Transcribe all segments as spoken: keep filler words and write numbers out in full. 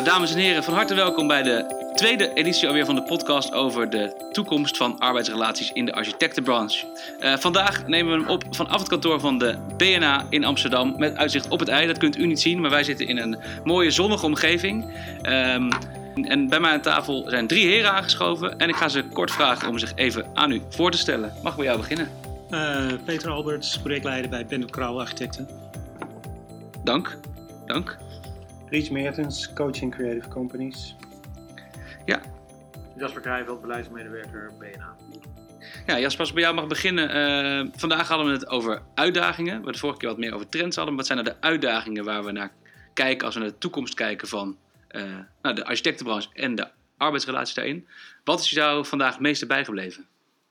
Dames en heren, van harte welkom bij de tweede editie alweer van de podcast over de toekomst van arbeidsrelaties in de architectenbranche. Uh, vandaag nemen we hem op vanaf het kantoor van de B N A in Amsterdam met uitzicht op het IJ. Dat kunt u niet zien, maar wij zitten in een mooie zonnige omgeving. Um, en bij mij aan tafel zijn drie heren aangeschoven en ik ga ze kort vragen om zich even aan u voor te stellen. Mag ik bij jou beginnen? Uh, Peter Alberts, projectleider bij Bent Krauw Architecten. Dank, dank. Ries Meertens, coaching creative companies. Ja. Jasper Krijveld, beleidsmedewerker B N A. Ja, Jasper, als ik bij jou mag beginnen. Uh, vandaag hadden we het over uitdagingen. We hadden de vorige keer wat meer over trends hadden. Wat zijn nou de uitdagingen waar we naar kijken als we naar de toekomst kijken van uh, nou, de architectenbranche en de arbeidsrelaties daarin? Wat is jou vandaag het meeste bijgebleven?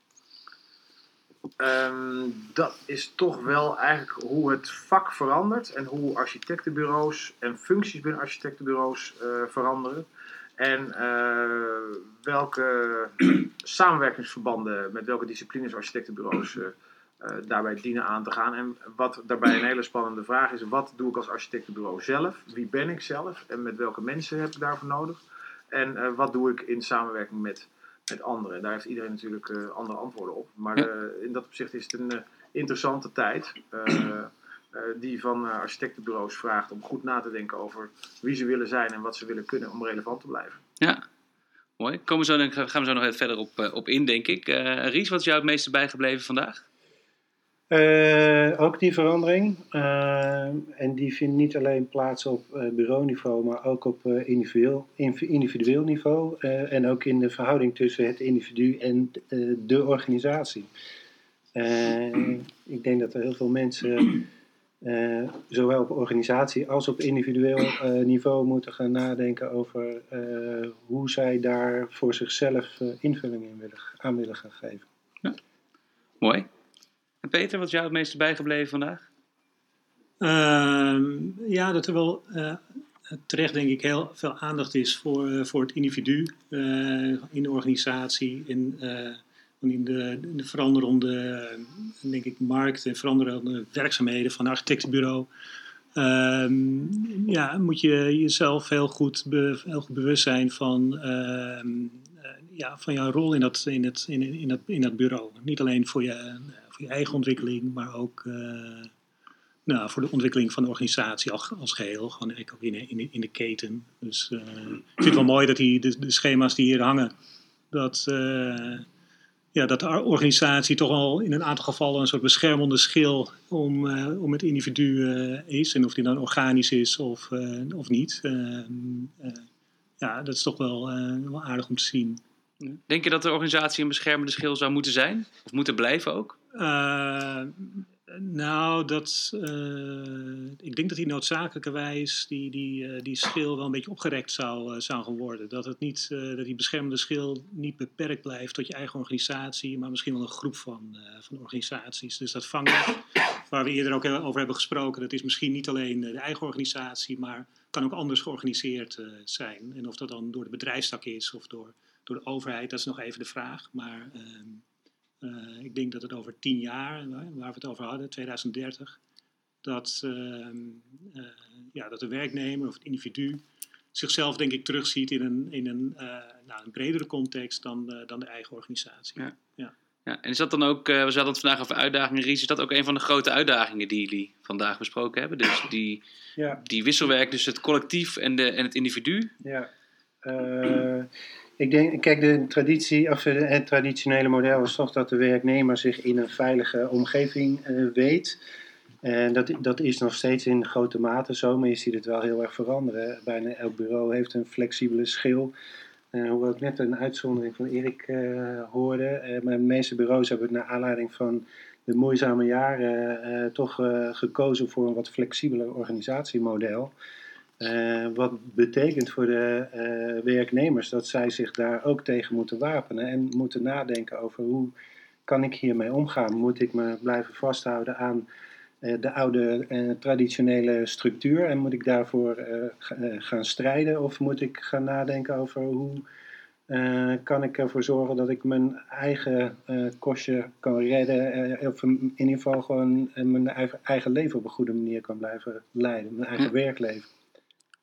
Um, dat is toch wel eigenlijk hoe het vak verandert en hoe architectenbureaus en functies binnen architectenbureaus uh, veranderen. En uh, welke samenwerkingsverbanden met welke disciplines architectenbureaus uh, uh, daarbij dienen aan te gaan. En wat daarbij een hele spannende vraag is, wat doe ik als architectenbureau zelf? Wie ben ik zelf? En met welke mensen heb ik daarvoor nodig? En uh, wat doe ik in samenwerking met met anderen. Daar heeft iedereen natuurlijk uh, andere antwoorden op. Maar uh, in dat opzicht is het een uh, interessante tijd uh, uh, die van uh, architectenbureaus vraagt om goed na te denken over wie ze willen zijn en wat ze willen kunnen om relevant te blijven. Ja, mooi. Komen we zo, gaan we zo nog even verder op, uh, op in, denk ik. Uh, Ries, wat is jou het meeste bijgebleven vandaag? Uh, ook die verandering. Uh, en die vindt niet alleen plaats op uh, bureauniveau, maar ook op uh, individueel, individueel niveau. Uh, en ook in de verhouding tussen het individu en uh, de organisatie. Uh, ik denk dat er heel veel mensen, uh, zowel op organisatie als op individueel uh, niveau, moeten gaan nadenken over uh, hoe zij daar voor zichzelf uh, invulling in willen, aan willen gaan geven. Ja. Mooi. En Peter, wat is jou het meeste bijgebleven vandaag? Uh, ja, dat er wel uh, terecht denk ik heel veel aandacht is voor, uh, voor het individu uh, in de organisatie. In, uh, in de, de veranderende uh, denk ik, markt en veranderende werkzaamheden van een architectenbureau. Uh, ja, moet je jezelf heel goed, be, heel goed bewust zijn van... Uh, Ja, van jouw rol in dat, in, het, in, in, dat, in dat bureau. Niet alleen voor je, voor je eigen ontwikkeling, maar ook uh, nou, voor de ontwikkeling van de organisatie als, als geheel. Gewoon ook in, in, in de keten. Dus uh, ik vind het wel mooi dat die, de, de schema's die hier hangen, dat, uh, ja, dat de organisatie toch al in een aantal gevallen een soort beschermende schil om, uh, om het individu uh, is. En of die dan organisch is of, uh, of niet. Uh, uh, ja, dat is toch wel, uh, wel aardig om te zien. Denk je dat de organisatie een beschermende schil zou moeten zijn? Of moeten blijven ook? Uh, nou, dat, uh, ik denk dat die noodzakelijkerwijs die, die, uh, die schil wel een beetje opgerekt zou, uh, zou gaan worden. Dat, het niet, uh, dat die beschermende schil niet beperkt blijft tot je eigen organisatie, maar misschien wel een groep van, uh, van organisaties. Dus dat vangen, waar we eerder ook over hebben gesproken, dat is misschien niet alleen de eigen organisatie, maar kan ook anders georganiseerd uh, zijn. En of dat dan door de bedrijfstak is of door... Door de overheid, dat is nog even de vraag. Maar uh, uh, ik denk dat het over tien jaar, waar we het over hadden, tweeduizend dertig, dat, uh, uh, ja, dat de werknemer of het individu zichzelf denk ik terugziet in een, in een, uh, nou, een bredere context dan, uh, dan de eigen organisatie. Ja. Ja. Ja, en is dat dan ook, uh, we hadden het vandaag over uitdagingen, Ries, is dat ook een van de grote uitdagingen die jullie vandaag besproken hebben? Dus die, ja. die wisselwerk tussen het collectief en, de, en het individu? Ja. Uh, Ik denk, kijk, de traditie, of het traditionele model is toch dat de werknemer zich in een veilige omgeving uh, weet. En dat, dat is nog steeds in grote mate zo, maar je ziet het wel heel erg veranderen. Bijna elk bureau heeft een flexibele schil. Uh, hoewel ik net een uitzondering van Erik uh, hoorde. Uh, maar de meeste bureaus hebben naar aanleiding van de moeizame jaren uh, toch uh, gekozen voor een wat flexibeler organisatiemodel. Uh, wat betekent voor de uh, werknemers dat zij zich daar ook tegen moeten wapenen en moeten nadenken over hoe kan ik hiermee omgaan. Moet ik me blijven vasthouden aan uh, de oude uh, traditionele structuur en moet ik daarvoor uh, g- uh, gaan strijden of moet ik gaan nadenken over hoe uh, kan ik ervoor zorgen dat ik mijn eigen uh, kostje kan redden uh, of in ieder geval gewoon uh, mijn eigen, eigen leven op een goede manier kan blijven leiden, mijn eigen ja. werkleven.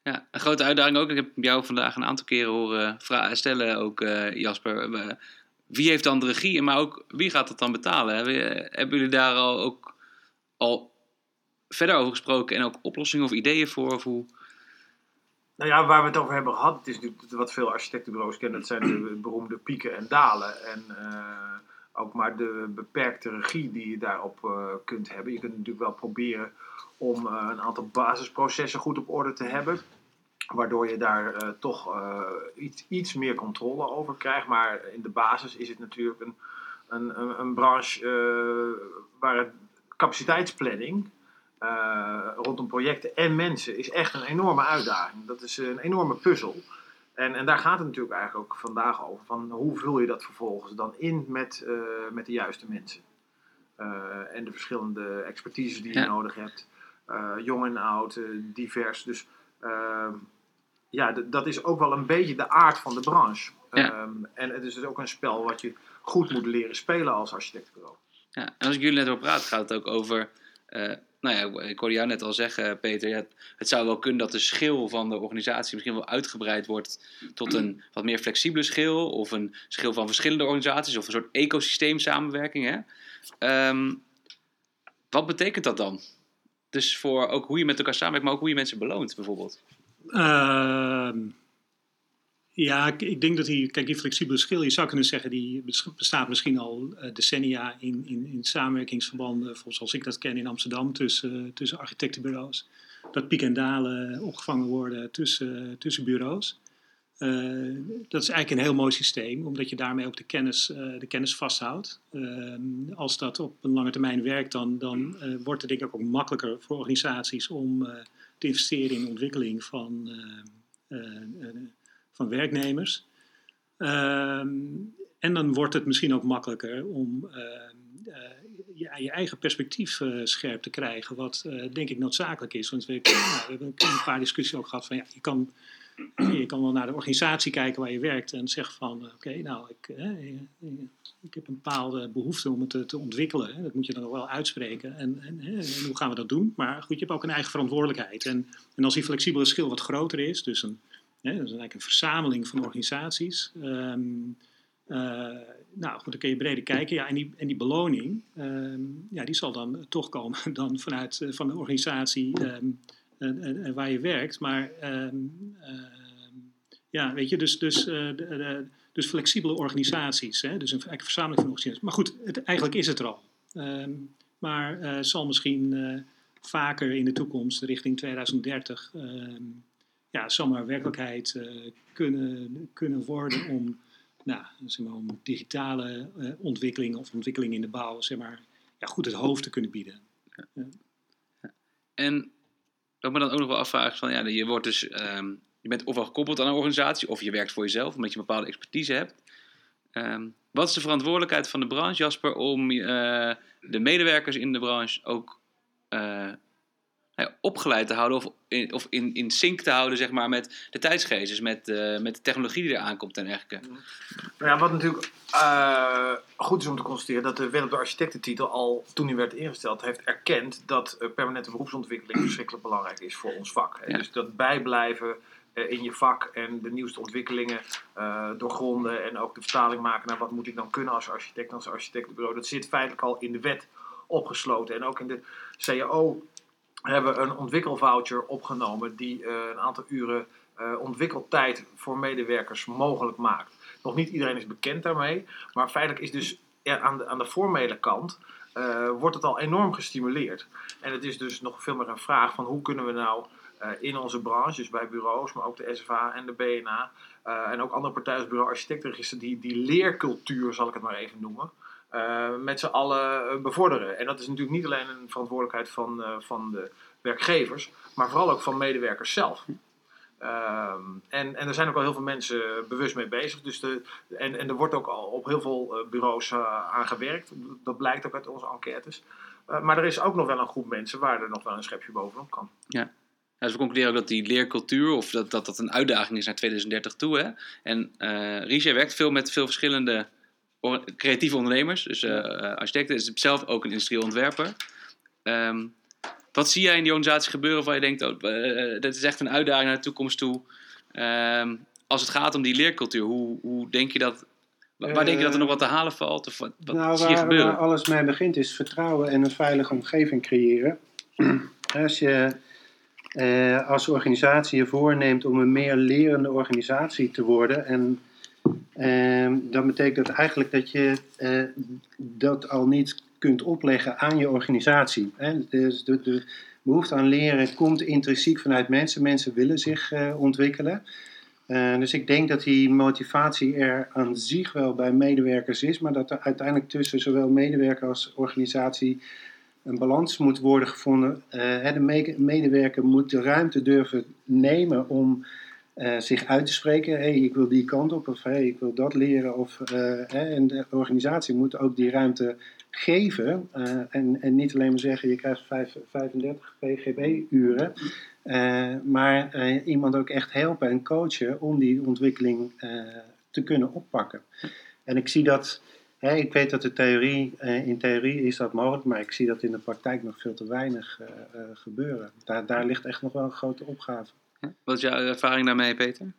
Ja, een grote uitdaging ook. Ik heb jou vandaag een aantal keren horen vra- stellen, ook uh, Jasper. Uh, wie heeft dan de regie, maar ook wie gaat dat dan betalen? Hebben, hebben jullie daar al, ook al verder over gesproken en ook oplossingen of ideeën voor? Of hoe... Nou ja, waar we het over hebben gehad, het is natuurlijk wat veel architectenbureaus kennen, dat zijn de beroemde pieken en dalen. En uh, ook maar de beperkte regie die je daarop uh, kunt hebben. Je kunt natuurlijk wel proberen om uh, een aantal basisprocessen goed op orde te hebben. Waardoor je daar uh, toch uh, iets, iets meer controle over krijgt. Maar in de basis is het natuurlijk een, een, een, een branche uh, waar het capaciteitsplanning uh, rondom projecten en mensen is echt een enorme uitdaging. Dat is een enorme puzzel. En, en daar gaat het natuurlijk eigenlijk ook vandaag over. Van hoe vul je dat vervolgens dan in met, uh, met de juiste mensen? Uh, en de verschillende expertises die je ja. nodig hebt. Uh, jong en oud, uh, divers. Dus uh, ja, d- dat is ook wel een beetje de aard van de branche. Ja. Um, en het is dus ook een spel wat je goed moet leren spelen als architectenbureau. Ja, en als ik jullie net over praat, gaat het ook over... Uh, nou ja, ik hoorde jou net al zeggen, Peter, ja, het zou wel kunnen dat de schil van de organisatie misschien wel uitgebreid wordt tot een wat meer flexibele schil, of een schil van verschillende organisaties, of een soort ecosysteemsamenwerking. Hè? Um, wat betekent dat dan? Dus voor ook hoe je met elkaar samenwerkt, maar ook hoe je mensen beloont, bijvoorbeeld. Uh, ja, ik, ik denk dat die, kijk, die flexibele schil, je zou kunnen zeggen, die bestaat misschien al uh, decennia in, in, in samenwerkingsverbanden, zoals ik dat ken in Amsterdam, tussen, tussen architectenbureaus. Dat piek en dalen opgevangen worden tussen, tussen bureaus. Uh, dat is eigenlijk een heel mooi systeem, omdat je daarmee ook de kennis, uh, de kennis vasthoudt. Uh, als dat op een lange termijn werkt, dan, dan uh, wordt het denk ik ook makkelijker voor organisaties om uh, te investeren in de ontwikkeling van, uh, uh, uh, van werknemers. Uh, en dan wordt het misschien ook makkelijker om uh, uh, je, je eigen perspectief uh, scherp te krijgen, wat uh, denk ik noodzakelijk is. Want we, nou, we hebben een paar discussies ook gehad van ja, je kan... Je kan wel naar de organisatie kijken waar je werkt en zeggen van, oké, okay, nou, ik, eh, ik heb een bepaalde behoefte om het te, te ontwikkelen. Hè. Dat moet je dan ook wel uitspreken. En, en, en hoe gaan we dat doen? Maar goed, je hebt ook een eigen verantwoordelijkheid. En, en als die flexibele schil wat groter is, dus een, hè, dat is eigenlijk een verzameling van organisaties. Um, uh, nou goed, dan kun je breder kijken. Ja, en, die, en die beloning, um, ja, die zal dan toch komen dan vanuit uh, van de organisatie... Um, En, en, en waar je werkt, maar um, uh, ja, weet je, dus, dus, uh, de, de, dus flexibele organisaties, hè? Dus een, eigenlijk een verzameling van organisaties. Maar goed, het, eigenlijk is het er al. Um, maar uh, zal misschien uh, vaker in de toekomst, richting tweeduizend dertig, um, ja, zal maar werkelijkheid uh, kunnen, kunnen worden om, nou, zeg maar, om digitale uh, ontwikkeling of ontwikkeling in de bouw, zeg maar, ja, goed het hoofd te kunnen bieden. Ja. Ja. En wat me dan ook nog wel afvraagt van ja, je wordt dus, um, je bent ofwel gekoppeld aan een organisatie of je werkt voor jezelf omdat je een bepaalde expertise hebt. Um, wat is de verantwoordelijkheid van de branche, Jasper, om uh, de medewerkers in de branche ook uh, ja, opgeleid te houden of in, of in, in sync te houden, zeg maar, met de tijdsgeest, dus met, uh, met de technologie die er aankomt en dergelijke? Nou ja, wat natuurlijk uh, goed is om te constateren, dat de wet op de architectentitel al, toen die werd ingesteld, heeft erkend dat uh, permanente beroepsontwikkeling verschrikkelijk belangrijk is voor ons vak. Hè? Ja. Dus dat bijblijven uh, in je vak en de nieuwste ontwikkelingen uh, doorgronden en ook de vertaling maken naar wat moet ik dan kunnen als architect, als architectenbureau. Dat zit feitelijk al in de wet opgesloten. En ook in de C A O hebben we een ontwikkelvoucher opgenomen die uh, een aantal uren uh, ontwikkeltijd voor medewerkers mogelijk maakt. Nog niet iedereen is bekend daarmee, maar feitelijk is dus ja, aan, de, aan de formele kant uh, wordt het al enorm gestimuleerd. En het is dus nog veel meer een vraag van hoe kunnen we nou uh, in onze branche, dus bij bureaus, maar ook de S F A en de B N A uh, en ook andere partijen als Bureau Architectenregister, die, die leercultuur, zal ik het maar even noemen, Uh, met z'n allen bevorderen. En dat is natuurlijk niet alleen een verantwoordelijkheid van, uh, van de werkgevers, maar vooral ook van medewerkers zelf. Uh, en, en er zijn ook al heel veel mensen bewust mee bezig. Dus de, en, en er wordt ook al op heel veel uh, bureaus uh, aan gewerkt. Dat blijkt ook uit onze enquêtes. Uh, maar er is ook nog wel een groep mensen waar er nog wel een schepje bovenop kan. Ja. Dus we concluderen ook dat die leercultuur, of dat dat, dat een uitdaging is naar tweeduizend dertig toe. Hè? En uh, Richie werkt veel met veel verschillende creatieve ondernemers, dus uh, architecten, is zelf ook een industrieel ontwerper. Um, Wat zie jij in die organisatie gebeuren waar je denkt, oh, uh, dat is echt een uitdaging naar de toekomst toe. Um, als het gaat om die leercultuur, hoe, hoe denk je dat, waar uh, denk je dat er nog wat te halen valt? Of wat, wat nou, zie je waar, gebeuren? Waar alles mee begint is vertrouwen en een veilige omgeving creëren. Als je uh, als organisatie je voorneemt om een meer lerende organisatie te worden, en uh, dan betekent dat eigenlijk dat je uh, dat al niet kunt opleggen aan je organisatie. Hè? Dus de, de behoefte aan leren komt intrinsiek vanuit mensen. Mensen willen zich uh, ontwikkelen. Uh, dus ik denk dat die motivatie er aan zich wel bij medewerkers is, maar dat er uiteindelijk tussen zowel medewerker als organisatie een balans moet worden gevonden. Uh, de me- medewerker moet de ruimte durven nemen om uh, zich uit te spreken. Hey, ik wil die kant op, of hey, ik wil dat leren. Of, uh, hè, en de organisatie moet ook die ruimte geven. Uh, en, en niet alleen maar zeggen, je krijgt vijfendertig P G B-uren. Uh, maar uh, iemand ook echt helpen en coachen om die ontwikkeling uh, te kunnen oppakken. En ik zie dat, hè, ik weet dat de theorie, uh, in theorie is dat mogelijk, maar ik zie dat in de praktijk nog veel te weinig uh, uh, gebeuren. Daar, daar ligt echt nog wel een grote opgave. Wat is jouw ervaring daarmee, Peter?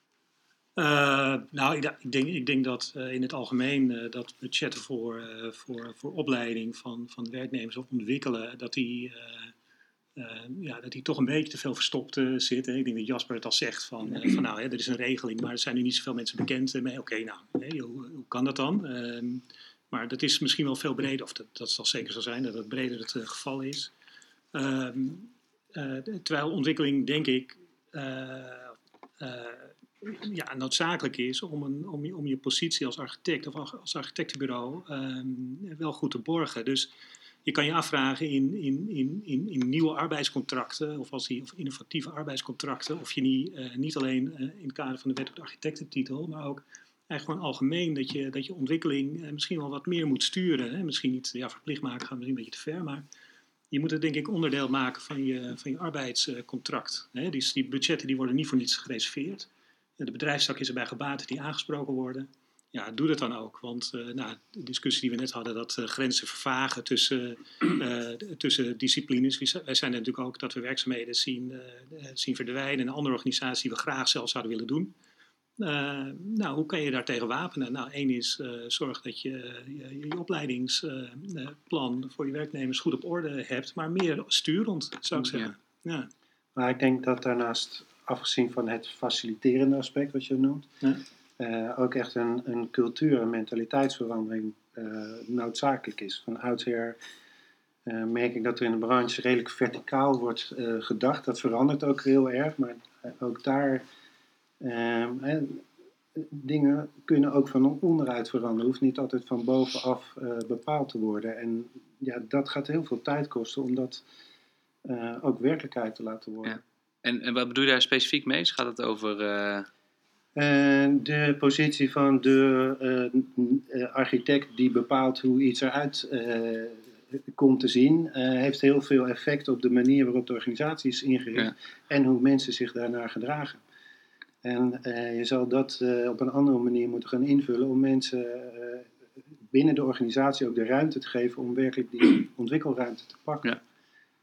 Uh, nou, ik, ik, denk, ik denk dat uh, in het algemeen uh, dat budgetten voor, uh, voor, voor opleiding van, van werknemers of ontwikkelen, dat die, uh, uh, ja, dat die toch een beetje te veel verstopt uh, zitten. Ik denk dat Jasper het al zegt van, uh, van nou, hè, er is een regeling, maar er zijn nu niet zoveel mensen bekend uh, mee. Oké, okay, nou, hè, hoe, hoe kan dat dan? Uh, maar dat is misschien wel veel breder, of dat, dat zal zeker zo zijn, dat het breder het uh, geval is. Uh, uh, terwijl ontwikkeling, denk ik, uh, uh, ja, noodzakelijk is om, een, om, je, om je positie als architect of als architectenbureau um, wel goed te borgen. Dus je kan je afvragen in, in, in, in, in nieuwe arbeidscontracten of, als die, of innovatieve arbeidscontracten, of je niet, uh, niet alleen uh, in het kader van de wet op de architectentitel, maar ook eigenlijk gewoon algemeen dat je, dat je ontwikkeling uh, misschien wel wat meer moet sturen. Hè? Misschien niet ja, verplicht maken, gaat misschien een beetje te ver, maar je moet het denk ik onderdeel maken van je, van je arbeidscontract. Hè? Die, die budgetten die worden niet voor niets gereserveerd. De bedrijfstak is erbij gebaat die aangesproken worden. Ja, doe dat dan ook. Want uh, nou, de discussie die we net hadden, dat uh, grenzen vervagen tussen, uh, tussen disciplines. Wij zijn er natuurlijk ook dat we werkzaamheden zien, uh, zien verdwijnen. Een andere organisatie die we graag zelf zouden willen doen. Uh, nou, hoe kan je daar tegen wapenen? Nou, één is uh, zorg dat je je, je opleidingsplan uh, voor je werknemers goed op orde hebt. Maar meer sturend, zou ik zeggen. Ja. Ja. Maar ik denk dat daarnaast, afgezien van het faciliterende aspect wat je noemt, ja. uh, ook echt een, een cultuur- en mentaliteitsverandering uh, noodzakelijk is. Van oudsher uh, merk ik dat er in de branche redelijk verticaal wordt uh, gedacht. Dat verandert ook heel erg, maar uh, ook daar uh, uh, dingen kunnen ook van onderuit veranderen. Hoeft niet altijd van bovenaf uh, bepaald te worden. En ja, dat gaat heel veel tijd kosten om dat uh, ook werkelijkheid te laten worden. Ja. En, en wat bedoel je daar specifiek mee? Gaat het over Uh... Uh, de positie van de uh, uh, architect die bepaalt hoe iets eruit uh, komt te zien, uh, heeft heel veel effect op de manier waarop de organisatie is ingericht, ja. En hoe mensen zich daarnaar gedragen. En uh, je zal dat uh, op een andere manier moeten gaan invullen om mensen uh, binnen de organisatie ook de ruimte te geven om werkelijk die ontwikkelruimte te pakken. Ja.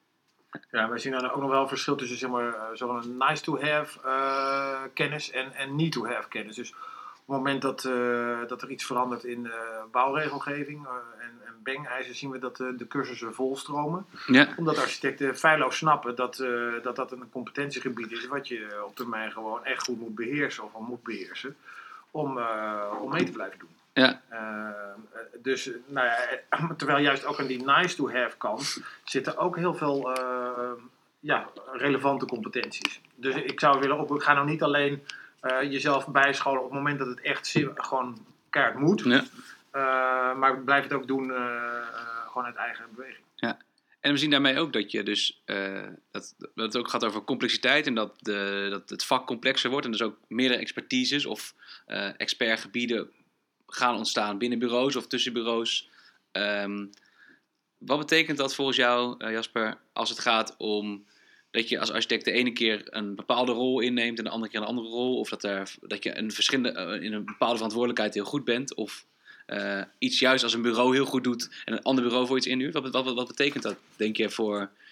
Ja, wij zien dan ook nog wel een verschil tussen zeg maar, zo'n nice to have uh, kennis en, en need to have kennis. Dus op het moment dat, uh, dat er iets verandert in uh, bouwregelgeving uh, en, en bang-eisen, zien we dat uh, de cursussen volstromen. Ja. Omdat architecten feilloos snappen dat, uh, dat dat een competentiegebied is wat je op termijn gewoon echt goed moet beheersen of al moet beheersen om, uh, om mee te blijven doen. Ja. Uh, dus, nou ja, terwijl juist ook aan die nice to have kant zitten ook heel veel uh, ja, relevante competenties. Dus ik zou willen op, ik ga nou niet alleen uh, jezelf bijscholen op het moment dat het echt gewoon keihard moet, ja. uh, maar blijf het ook doen uh, uh, gewoon uit eigen beweging. Ja. En we zien daarmee ook dat je dus uh, dat, dat het ook gaat over complexiteit en dat, de, dat het vak complexer wordt en dus ook meerdere expertises of uh, expertgebieden gaan ontstaan binnen bureaus of tussen bureaus. Um, wat betekent dat volgens jou, uh, Jasper, als het gaat om dat je als architect de ene keer een bepaalde rol inneemt en de andere keer een andere rol, of dat, er, dat je een verschillende, uh, in een bepaalde verantwoordelijkheid heel goed bent, of uh, iets juist als een bureau heel goed doet en een ander bureau voor iets inhuurt? Wat, wat, wat betekent dat, denk je, voor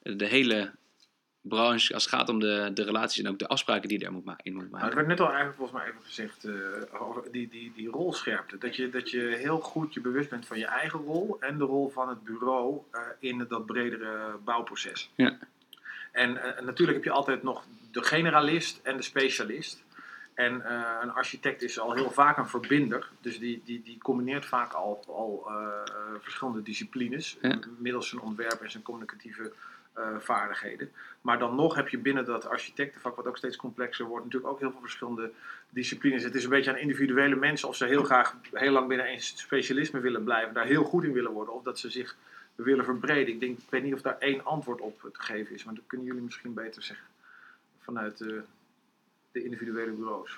de hele branche als het gaat om de, de relaties en ook de afspraken die je er moet ma- in moet Nou, maken. het werd net al eigenlijk volgens mij even gezegd, uh, over die, die, die rolscherpte. Dat je, dat je heel goed je bewust bent van je eigen rol en de rol van het bureau uh, in dat bredere bouwproces. Ja. En uh, natuurlijk heb je altijd nog de generalist en de specialist. En uh, een architect is al heel vaak een verbinder. Dus die, die, die combineert vaak al, al uh, verschillende disciplines. Ja. Middels zijn ontwerp en zijn communicatieve uh, vaardigheden. Maar dan nog heb je binnen dat architectenvak, wat ook steeds complexer wordt, natuurlijk ook heel veel verschillende disciplines. Het is een beetje aan individuele mensen of ze heel graag heel lang binnen één specialisme willen blijven. Daar heel goed in willen worden. Of dat ze zich willen verbreden. Ik, denk, ik weet niet of daar één antwoord op te geven is. Maar dat kunnen jullie misschien beter zeggen. Vanuit de... Uh, de individuele bureaus?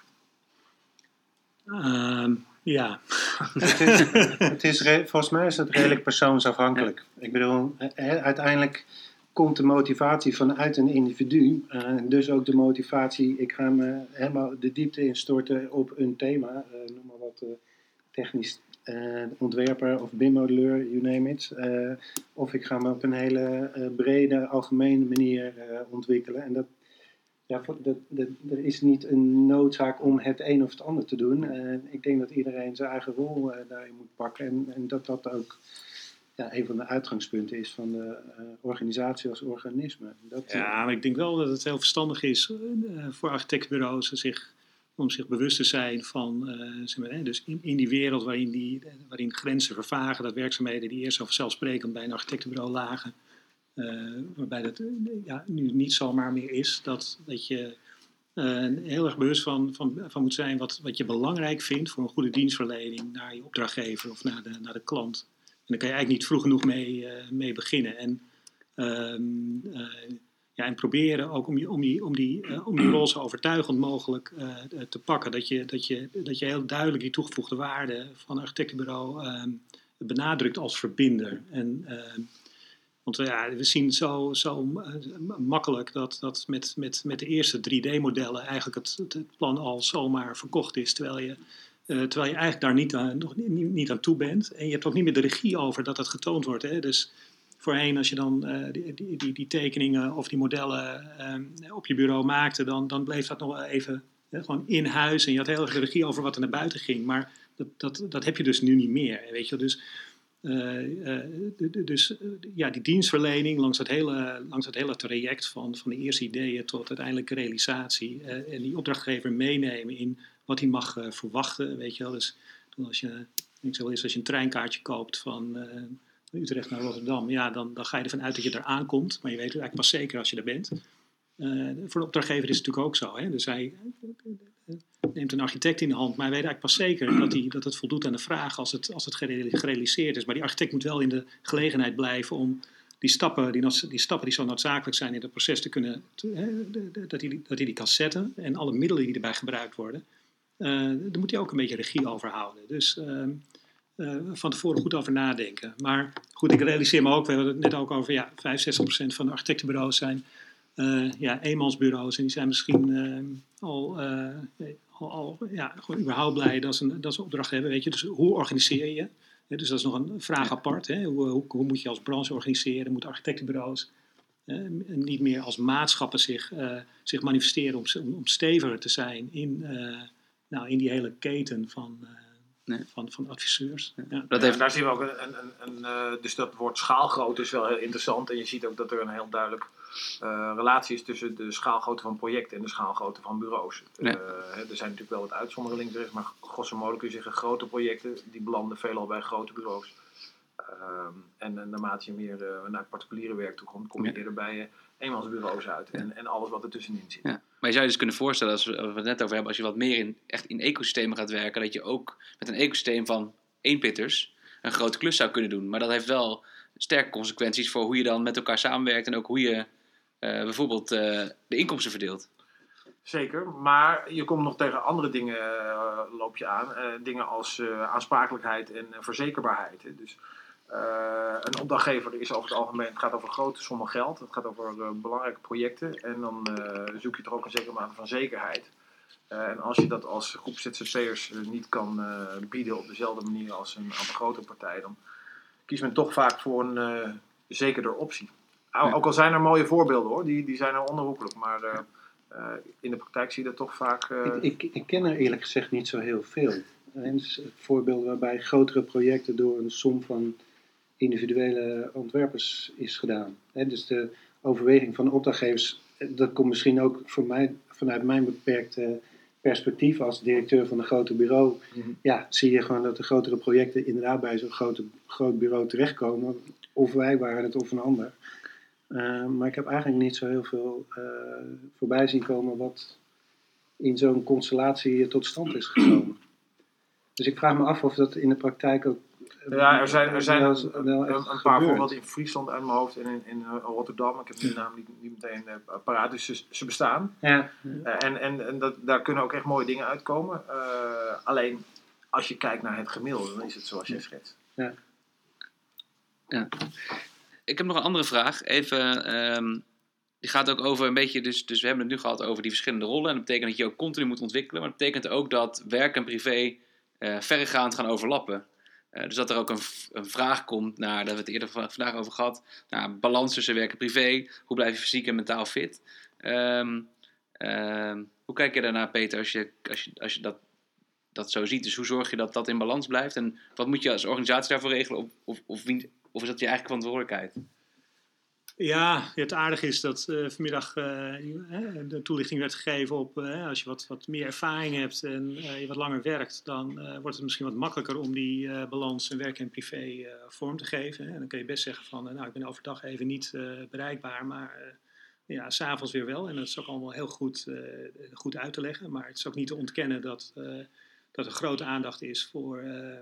Uh, ja. het is, het is re- volgens mij is het redelijk persoonsafhankelijk. Ik bedoel, he, uiteindelijk komt de motivatie vanuit een individu. Uh, dus ook de motivatie, ik ga me helemaal de diepte instorten op een thema. Uh, noem maar wat uh, technisch uh, ontwerper of B I M-modelleur, you name it. Uh, of ik ga me op een hele uh, brede, algemene manier uh, ontwikkelen. En dat Ja, dat, dat, er is niet een noodzaak om het een of het ander te doen. Uh, ik denk dat iedereen zijn eigen rol uh, daarin moet pakken. En, en dat dat ook ja, een van de uitgangspunten is van de uh, organisatie als organisme. Dat, ja, maar ik denk wel dat het heel verstandig is uh, voor architectenbureaus zich, om zich bewust te zijn van uh, zeg maar, hè, dus in, in die wereld waarin, die, waarin grenzen vervagen, dat werkzaamheden die eerst zo vanzelfsprekend bij een architectenbureau lagen, Uh, waarbij dat uh, ja, nu niet zomaar meer is, dat, dat je uh, heel erg bewust van, van, van moet zijn wat, wat je belangrijk vindt voor een goede dienstverlening naar je opdrachtgever of naar de, naar de klant. En daar kan je eigenlijk niet vroeg genoeg mee, uh, mee beginnen. En, uh, uh, ja, en proberen ook om, je, om, die, om, die, uh, om die rol zo overtuigend mogelijk uh, te pakken. Dat je, dat, je, dat je heel duidelijk die toegevoegde waarde van een architectenbureau uh, benadrukt als verbinder. En uh, Want ja, we zien zo, zo makkelijk dat, dat met, met, met de eerste drie D-modellen eigenlijk het, het plan al zomaar verkocht is. Terwijl je, uh, terwijl je eigenlijk daar niet aan, nog niet, niet aan toe bent. En je hebt ook niet meer de regie over dat het getoond wordt. Hè? Dus voorheen als je dan uh, die, die, die, die tekeningen of die modellen uh, op je bureau maakte, dan, dan bleef dat nog wel even uh, gewoon in huis. En je had heel erg de regie over wat er naar buiten ging. Maar dat, dat, dat heb je dus nu niet meer. Weet je? Dus... Uh, uh, dus uh, ja, die dienstverlening langs het hele, langs het hele traject van, van de eerste ideeën tot uiteindelijke realisatie. Uh, en die opdrachtgever meenemen in wat hij mag uh, verwachten. Weet je wel. Dus als je, ik zeg wel eens, als je een treinkaartje koopt van uh, Utrecht naar Rotterdam, ja, dan, dan ga je ervan uit dat je er aankomt. Maar je weet het eigenlijk pas zeker als je er bent. Uh, voor de opdrachtgever is het natuurlijk ook zo. Hè? Dus hij neemt een architect in de hand, maar hij weet eigenlijk pas zeker dat, hij, dat het voldoet aan de vraag als het, als het gerealiseerd is. Maar die architect moet wel in de gelegenheid blijven om die stappen die, die, stappen die zo noodzakelijk zijn in het proces te kunnen, te, hè, de, de, dat, hij, dat hij die kan zetten en alle middelen die erbij gebruikt worden, uh, daar moet hij ook een beetje regie over houden. Dus uh, uh, van tevoren goed over nadenken. Maar goed, ik realiseer me ook, we hebben het net ook over, ja, vijfenzestig procent van de architectenbureaus zijn Uh, ja, eenmansbureaus en die zijn misschien uh, al, uh, al, al ja, gewoon überhaupt blij dat ze, een, dat ze een opdracht hebben. Weet je? Dus hoe organiseer je? Ja, dus dat is nog een vraag apart. Hè? Hoe, hoe, hoe moet je als branche organiseren? Moeten architectenbureaus uh, niet meer als maatschappen zich, uh, zich manifesteren om, om, om steviger te zijn in, uh, nou, in die hele keten van, uh, nee. van, van adviseurs? Ja. Dat heeft... ja, daar zien we ook een, een, een, een uh, dus dat woord schaalgrootte is wel heel interessant en je ziet ook dat er een heel duidelijk Uh, relatie is tussen de schaalgrootte van projecten en de schaalgrootte van bureaus. Ja. Uh, he, er zijn natuurlijk wel wat uitzonderingen links en rechts, maar grosso modo kun je zeggen grote projecten die belanden veelal bij grote bureaus. Uh, en, en naarmate je meer uh, naar particuliere werk toe komt, kom je ja. eerder bij uh, eenmansbureaus uit ja. en, en alles wat er tussenin zit. Ja. Maar je zou je dus kunnen voorstellen, als we, als we het net over hebben, als je wat meer in, echt in ecosystemen gaat werken, dat je ook met een ecosysteem van eenpitters een grote klus zou kunnen doen. Maar dat heeft wel sterke consequenties voor hoe je dan met elkaar samenwerkt en ook hoe je Uh, bijvoorbeeld uh, de inkomsten verdeelt. Zeker, maar je komt nog tegen andere dingen uh, loop je aan. Uh, dingen als uh, aansprakelijkheid en uh, verzekerbaarheid. Hè. Dus uh, een opdrachtgever is over het algemeen, het gaat over grote sommen geld. Het gaat over uh, belangrijke projecten. En dan uh, zoek je toch ook een zekere mate van zekerheid. Uh, en als je dat als groep Z Z P'ers uh, niet kan uh, bieden op dezelfde manier als een aantal grote partijen, dan kiest men toch vaak voor een uh, zekerder optie. Ook al zijn er mooie voorbeelden hoor, die, die zijn er onherroepelijk. Maar uh, uh, in de praktijk zie je dat toch vaak... Uh... Ik, ik, ik ken er eerlijk gezegd niet zo heel veel. En dus voorbeelden waarbij grotere projecten door een som van individuele ontwerpers is gedaan. He, dus de overweging van de opdrachtgevers, dat komt misschien ook voor mij, vanuit mijn beperkte perspectief als directeur van een groter bureau. Mm-hmm. Ja, zie je gewoon dat de grotere projecten inderdaad bij zo'n grote, groot bureau terechtkomen. Of wij waren het of een ander. Uh, maar ik heb eigenlijk niet zo heel veel uh, voorbij zien komen wat in zo'n constellatie tot stand is gekomen. Dus ik vraag me af of dat in de praktijk ook... Ja, er zijn, er zijn wel, een, wel een, een paar voorbeelden in Friesland uit mijn hoofd en in, in Rotterdam. Ik heb de naam niet, niet meteen uh, paraat, dus ze, ze bestaan. Ja. Uh, en en, en dat, daar kunnen ook echt mooie dingen uitkomen. Uh, alleen, als je kijkt naar het gemiddelde, dan is het zoals jij schetst. Ja. Ja. Ik heb nog een andere vraag. Even, um, die gaat ook over een beetje, dus, dus we hebben het nu gehad over die verschillende rollen. En dat betekent dat je ook continu moet ontwikkelen. Maar dat betekent ook dat werk en privé uh, verregaand gaan overlappen. Uh, dus dat er ook een, een vraag komt naar, daar hebben we het eerder vandaag over gehad, naar balans tussen werk en privé. Hoe blijf je fysiek en mentaal fit? Um, um, hoe kijk je daarnaar, Peter, als je, als je, als je dat, dat zo ziet? Dus hoe zorg je dat dat in balans blijft? En wat moet je als organisatie daarvoor regelen? Of, of, of, wie, of is dat je eigen verantwoordelijkheid? Ja, het aardige is dat uh, vanmiddag uh, de toelichting werd gegeven op uh, als je wat, wat meer ervaring hebt en uh, je wat langer werkt, dan uh, wordt het misschien wat makkelijker om die uh, balans in werk en privé uh, vorm te geven. Hè. Dan kun je best zeggen van, uh, nou ik ben overdag even niet uh, bereikbaar, maar uh, ja, 's avonds weer wel. En dat is ook allemaal heel goed, uh, goed uit te leggen, maar het is ook niet te ontkennen dat... Uh, dat er grote aandacht is voor, uh, uh,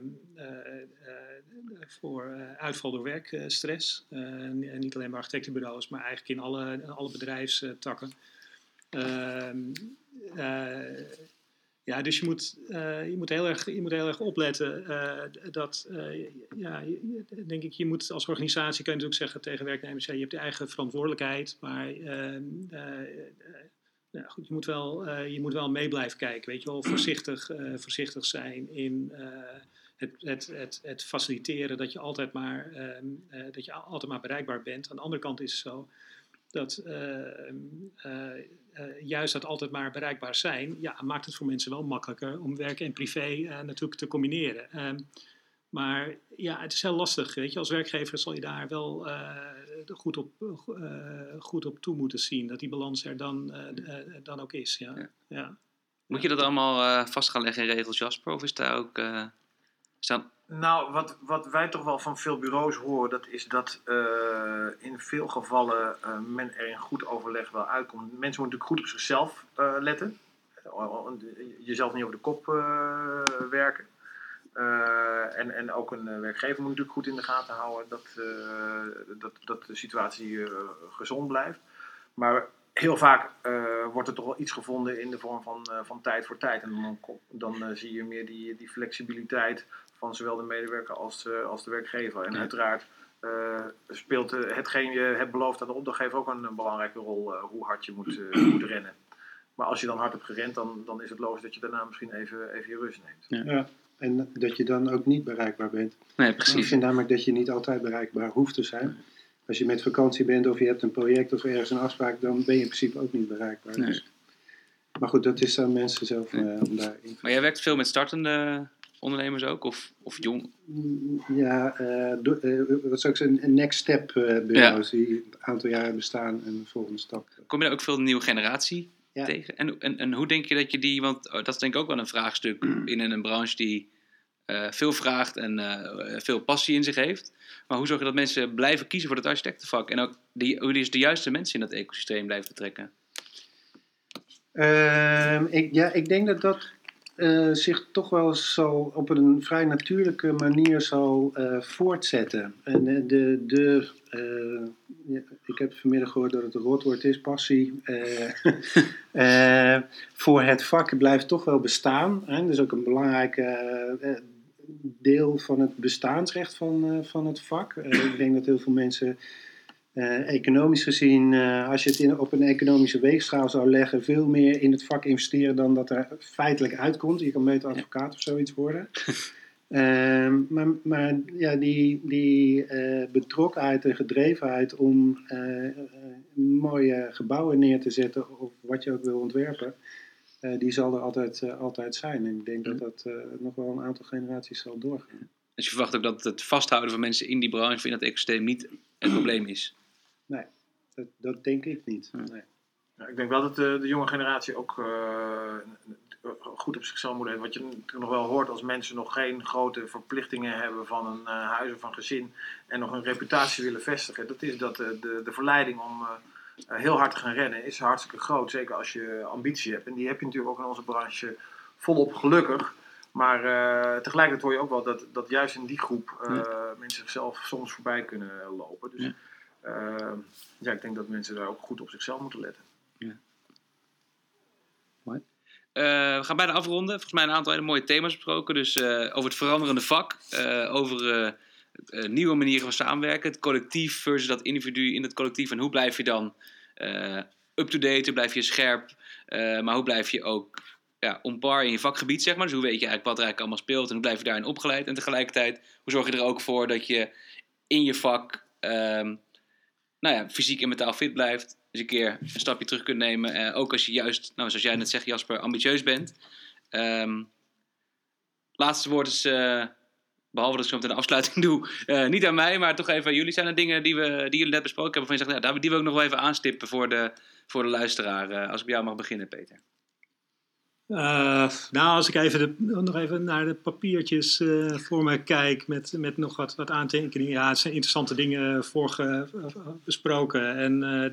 uh, voor uh, uitval door werkstress. Uh, en niet alleen bij architectenbureaus, maar eigenlijk in alle, alle bedrijfstakken. Uh, uh, ja, dus je moet, uh, je moet, heel, erg, je moet heel erg opletten uh, dat, uh, ja, denk ik, je moet als organisatie, kun je natuurlijk zeggen tegen werknemers, ja, je hebt je eigen verantwoordelijkheid, maar... Uh, uh, Ja, goed, je moet wel, uh, je moet wel mee blijven kijken, weet je wel, voorzichtig, uh, voorzichtig zijn in uh, het, het, het, het faciliteren dat je altijd maar, uh, uh, dat je altijd maar bereikbaar bent. Aan de andere kant is het zo dat uh, uh, uh, juist dat altijd maar bereikbaar zijn, ja, maakt het voor mensen wel makkelijker om werk en privé uh, natuurlijk te combineren. Um, Maar ja, het is heel lastig, weet je. Als werkgever zal je daar wel uh, goed, op, uh, goed op toe moeten zien. Dat die balans er dan, uh, uh, dan ook is, ja. Ja. Ja. Moet je dat allemaal uh, vast gaan leggen in regels, Jasper? Of is daar ook... Uh, is dat... Nou, wat, wat wij toch wel van veel bureaus horen, dat is dat uh, in veel gevallen uh, men er in goed overleg wel uitkomt. Mensen moeten natuurlijk goed op zichzelf uh, letten. Jezelf niet over de kop uh, werken. Uh, en, en ook een uh, werkgever moet natuurlijk goed in de gaten houden dat, uh, dat, dat de situatie uh, gezond blijft. Maar heel vaak uh, wordt er toch wel iets gevonden in de vorm van, uh, van tijd voor tijd. En dan, dan uh, zie je meer die, die flexibiliteit van zowel de medewerker als, uh, als de werkgever. En ja. uiteraard uh, speelt uh, hetgeen je hebt beloofd aan de opdrachtgever ook een, een belangrijke rol, uh, hoe hard je moet, uh, moet rennen. Maar als je dan hard hebt gerend, dan, dan is het logisch dat je daarna misschien even, even je rust neemt. Ja. Ja. En dat je dan ook niet bereikbaar bent. Nee, precies. Ik vind namelijk dat je niet altijd bereikbaar hoeft te zijn. Als je met vakantie bent of je hebt een project of ergens een afspraak, dan ben je in principe ook niet bereikbaar. Nee. Dus, maar goed, dat is aan mensen zelf uh, om daarin. Maar jij werkt veel met startende ondernemers ook? Of, of jong? Ja, uh, do, uh, wat zou ik zeggen, een next step uh, bureaus ja. die een aantal jaren bestaan en de volgende stap. Kom je daar ook veel de nieuwe generatie ja. tegen? En, en, en hoe denk je dat je die, want oh, dat is denk ik ook wel een vraagstuk binnen een branche die uh, veel vraagt en uh, veel passie in zich heeft. Maar hoe zorg je dat mensen blijven kiezen voor het architectenvak en ook die, hoe die de juiste mensen in dat ecosysteem blijven betrekken? Uh, ik, ja, ik denk dat dat uh, zich toch wel zal op een vrij natuurlijke manier zal uh, voortzetten. En de, de, de uh, ja, ik heb vanmiddag gehoord dat het een rotwoord is, passie. Uh, uh, voor het vak blijft toch wel bestaan. Hè? Dat is ook een belangrijk uh, deel van het bestaansrecht van, uh, van het vak. Uh, ik denk dat heel veel mensen... Uh, economisch gezien, uh, als je het in, op een economische weegschaal zou leggen, veel meer in het vak investeren dan dat er feitelijk uitkomt. Je kan beter advocaat of zoiets worden. Uh, maar maar ja, die, die uh, betrokkenheid en gedrevenheid om uh, uh, mooie gebouwen neer te zetten, of wat je ook wil ontwerpen, uh, die zal er altijd, uh, altijd zijn. En ik denk dat dat uh, nog wel een aantal generaties zal doorgaan. Dus je verwacht ook dat het vasthouden van mensen in die branche, in dat ecosysteem, niet het probleem is? Nee, dat, dat denk ik niet. Nee. Ja, ik denk wel dat de, de jonge generatie ook uh, goed op zichzelf moet leven. Wat je natuurlijk nog wel hoort als mensen nog geen grote verplichtingen hebben van een uh, huis of een gezin en nog een reputatie willen vestigen. Dat is dat uh, de, de verleiding om uh, uh, heel hard te gaan rennen is hartstikke groot. Zeker als je ambitie hebt. En die heb je natuurlijk ook in onze branche volop, gelukkig. Maar uh, tegelijkertijd hoor je ook wel dat, dat juist in die groep uh, ja. mensen zichzelf soms voorbij kunnen lopen. Dus ja. Uh, ja, ik denk dat mensen daar ook goed op zichzelf moeten letten. Ja. Mooi. Uh, we gaan bijna afronden. Volgens mij een aantal hele mooie thema's besproken. Dus uh, over het veranderende vak, uh, over uh, uh, nieuwe manieren van samenwerken, het collectief versus dat individu in het collectief. En hoe blijf je dan uh, up-to-date, hoe blijf je scherp, uh, maar hoe blijf je ook ja, on par in je vakgebied, zeg maar. Dus hoe weet je eigenlijk wat er eigenlijk allemaal speelt en hoe blijf je daarin opgeleid. En tegelijkertijd, hoe zorg je er ook voor dat je in je vak um, nou ja, fysiek en mentaal fit blijft. Dus een keer een stapje terug kunt nemen. Uh, ook als je juist, nou, zoals jij net zegt, Jasper, ambitieus bent. Um, laatste woord is, uh, behalve dat ik zo meteen een afsluiting doe, uh, niet aan mij, maar toch even aan jullie. Zijn er dingen die, we, die jullie net besproken hebben, waarvan je zegt, nou, die wil ik nog wel even aanstippen voor de, voor de luisteraar. Uh, als ik bij jou mag beginnen, Peter. Uh, nou, als ik even de, nog even naar de papiertjes uh, voor me kijk met, met nog wat, wat aantekeningen. Ja, het zijn interessante dingen vorige uh, besproken. En uh,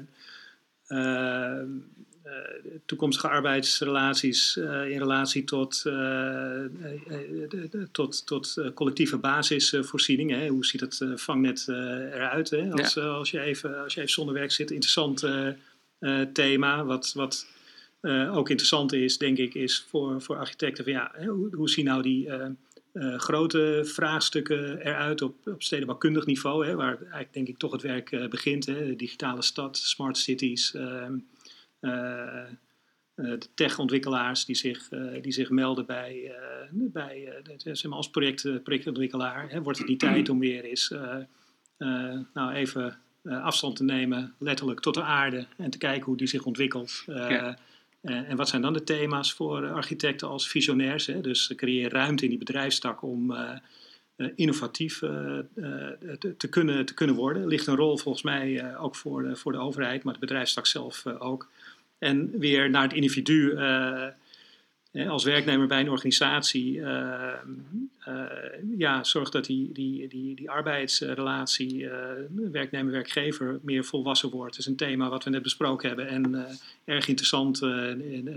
uh, uh, toekomstige arbeidsrelaties uh, in relatie tot, uh, uh, uh, tot, tot uh, collectieve basisvoorzieningen. Hoe ziet het uh, vangnet uh, eruit? Hè? Als, ja. uh, als, je even, als je even zonder werk zit, interessant uh, uh, thema. Wat... wat Uh, ook interessant is, denk ik, is voor, voor architecten van ja, hoe, hoe zien nou die uh, uh, grote vraagstukken eruit op, op stedenbouwkundig niveau, hè, waar eigenlijk denk ik toch het werk uh, begint, hè, de digitale stad, smart cities, uh, uh, uh, de techontwikkelaars die zich, uh, die zich melden bij, uh, bij uh, de, zeg maar als project, projectontwikkelaar. Hè, wordt het niet tijd om weer eens uh, uh, nou even uh, afstand te nemen, letterlijk tot de aarde en te kijken hoe die zich ontwikkelt. Uh, ja. Uh, en wat zijn dan de thema's voor architecten als visionairs? Hè? Dus creëer ruimte in die bedrijfstak om uh, uh, innovatief uh, uh, te, te, kunnen, te kunnen worden. Er ligt een rol volgens mij uh, ook voor de, voor de overheid, maar de bedrijfstak zelf uh, ook. En weer naar het individu. Uh, als werknemer bij een organisatie, uh, uh, ja, zorg dat die, die, die, die arbeidsrelatie uh, werknemer-werkgever meer volwassen wordt. Dat is een thema wat we net besproken hebben en uh, erg interessant uh,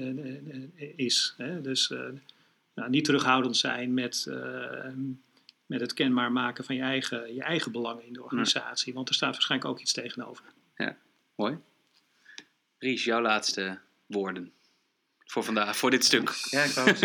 is. Hè? Dus uh, nou, niet terughoudend zijn met, uh, met het kenbaar maken van je eigen, je eigen belangen in de organisatie. Want er staat waarschijnlijk ook iets tegenover. Ja, mooi. Ries, jouw laatste woorden. Voor vandaag, voor dit stuk. Ja, ik wou het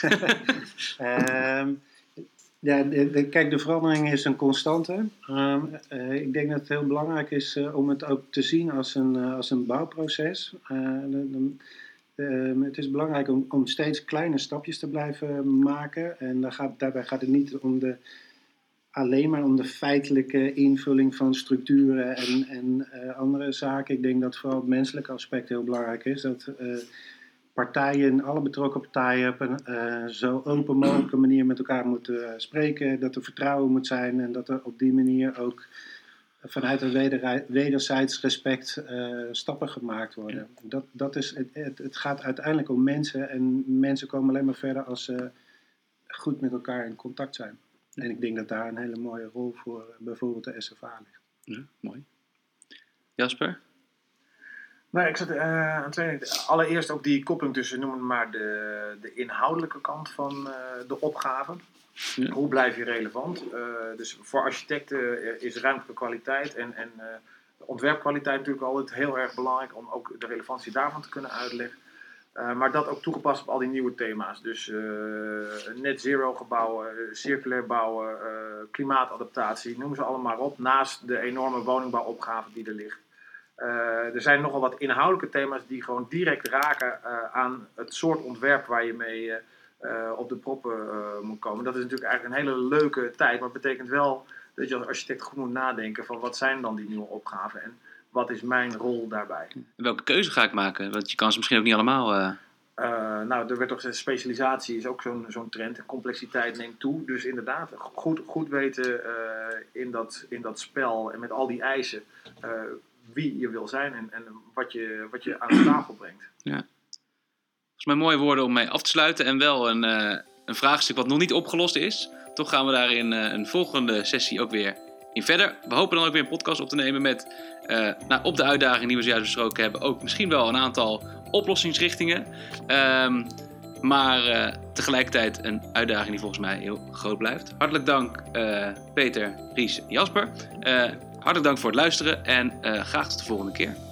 zeggen. um, ja, de, de, kijk, de verandering is een constante. Um, uh, ik denk dat het heel belangrijk is uh, om het ook te zien als een, uh, als een bouwproces. Uh, de, de, uh, het is belangrijk om, om steeds kleine stapjes te blijven maken. En daar gaat, daarbij gaat het niet om de, alleen maar om de feitelijke invulling van structuren en, en uh, andere zaken. Ik denk dat vooral het menselijke aspect heel belangrijk is. Dat uh, partijen, alle betrokken partijen op een uh, zo open mogelijke manier met elkaar moeten uh, spreken. Dat er vertrouwen moet zijn en dat er op die manier ook vanuit een weder, wederzijds respect uh, stappen gemaakt worden. Dat, dat is, het, het, het gaat uiteindelijk om mensen en mensen komen alleen maar verder als ze goed met elkaar in contact zijn. En ik denk dat daar een hele mooie rol voor uh, bijvoorbeeld de S F A ligt. Ja, mooi. Jasper? Nou, ik zat uh, aan twee dingen. Allereerst ook die koppeling tussen, noem het maar, de, de inhoudelijke kant van uh, de opgave. Ja. Hoe blijf je relevant? Uh, dus voor architecten is ruimtelijke kwaliteit en, en uh, ontwerpkwaliteit natuurlijk altijd heel erg belangrijk om ook de relevantie daarvan te kunnen uitleggen. Uh, maar dat ook toegepast op al die nieuwe thema's. Dus uh, net zero gebouwen, circulair bouwen, uh, klimaatadaptatie, noem ze allemaal op. Naast de enorme woningbouwopgave die er ligt. Uh, er zijn nogal wat inhoudelijke thema's die gewoon direct raken uh, aan het soort ontwerp waar je mee uh, uh, op de proppen uh, moet komen. Dat is natuurlijk eigenlijk een hele leuke tijd, maar het betekent wel dat je als architect goed moet nadenken van wat zijn dan die nieuwe opgaven en wat is mijn rol daarbij. En welke keuze ga ik maken? Want je kan ze misschien ook niet allemaal... Uh... Uh, nou, er werd toch gezegd, specialisatie is ook zo'n, zo'n trend. De complexiteit neemt toe. Dus inderdaad, goed, goed weten uh, in, dat, in dat spel en met al die eisen uh, wie je wil zijn en, en wat, je, wat je aan de tafel brengt. Ja. Volgens mij mooie woorden om mee af te sluiten en wel een, uh, een vraagstuk wat nog niet opgelost is. Toch gaan we daar in uh, een volgende sessie ook weer in verder. We hopen dan ook weer een podcast op te nemen met uh, nou, op de uitdaging die we zojuist besproken hebben ook misschien wel een aantal oplossingsrichtingen. Um, maar uh, tegelijkertijd een uitdaging die volgens mij heel groot blijft. Hartelijk dank uh, Peter, Ries en Jasper. Uh, hartelijk dank voor het luisteren en uh, graag tot de volgende keer.